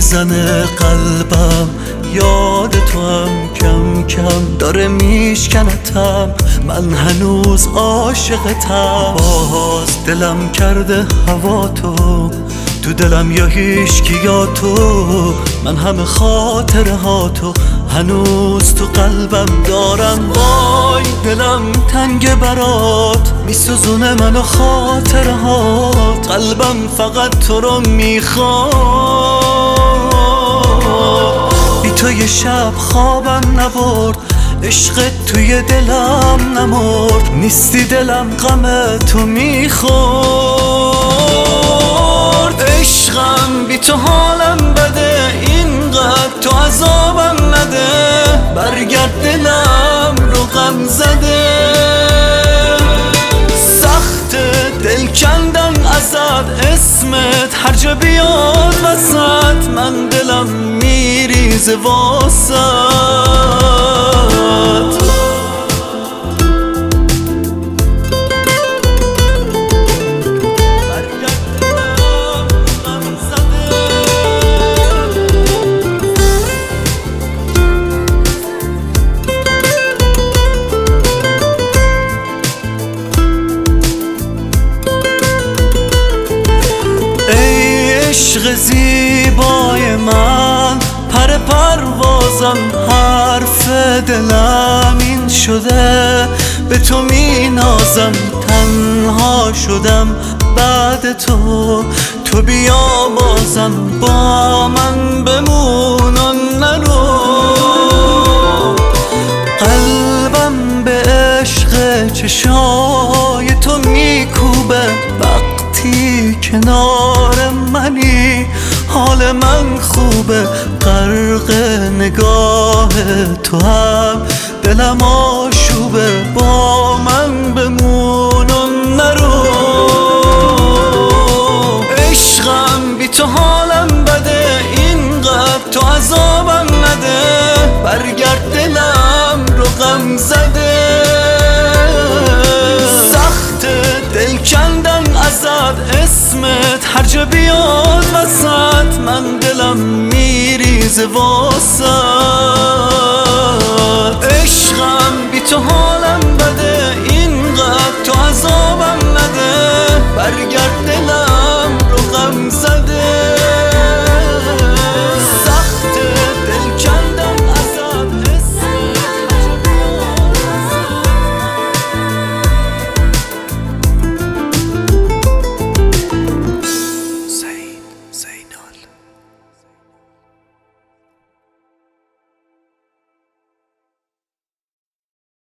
میزنه قلبم، یاد تو هم کم کم داره میشکنتم، من هنوز عاشقتم. باز دلم کرده هوا تو دلم یا هیچکی یا تو، من همه خاطره ها تو هنوز تو قلبم دارم. وای دلم تنگ برات، میسوزونه منو خاطره هات، قلبم فقط تو رو میخواد. بی تو یه شب خوابم نبرد، عشقت توی دلم نمرد، نیستی دلم غم تو میخورد. عشقم بی تو حالم بده، اینقدر تو عذابم نده، برگرد دلم رو غم زده. سخت دل کندن ازت، اسمت هر جا بیاد وسط، من دلم میریزه واسط. عشق زیبای من، پر پروازم، حرف دلم این شده، به تو می نازم، تنها شدم بعد تو بیا بازم با من بمون و نرو. قلبم به عشق چشای تو میکوبه، وقتی کنار منی حال من خوبه، غرق نگاه تو هم دلم آشوبه، با من بمون و نرو. عشقم بی تو حالم بده، اینقدر تو عذابم نده، برگرد دلم رو غم زده. سخت دل کندن ازت، اسمت هر جا بیاد وسط، من دلم میریزه واسط. عشقم بی تو حالم بده، اینقدر تو عذابم نده، برگرد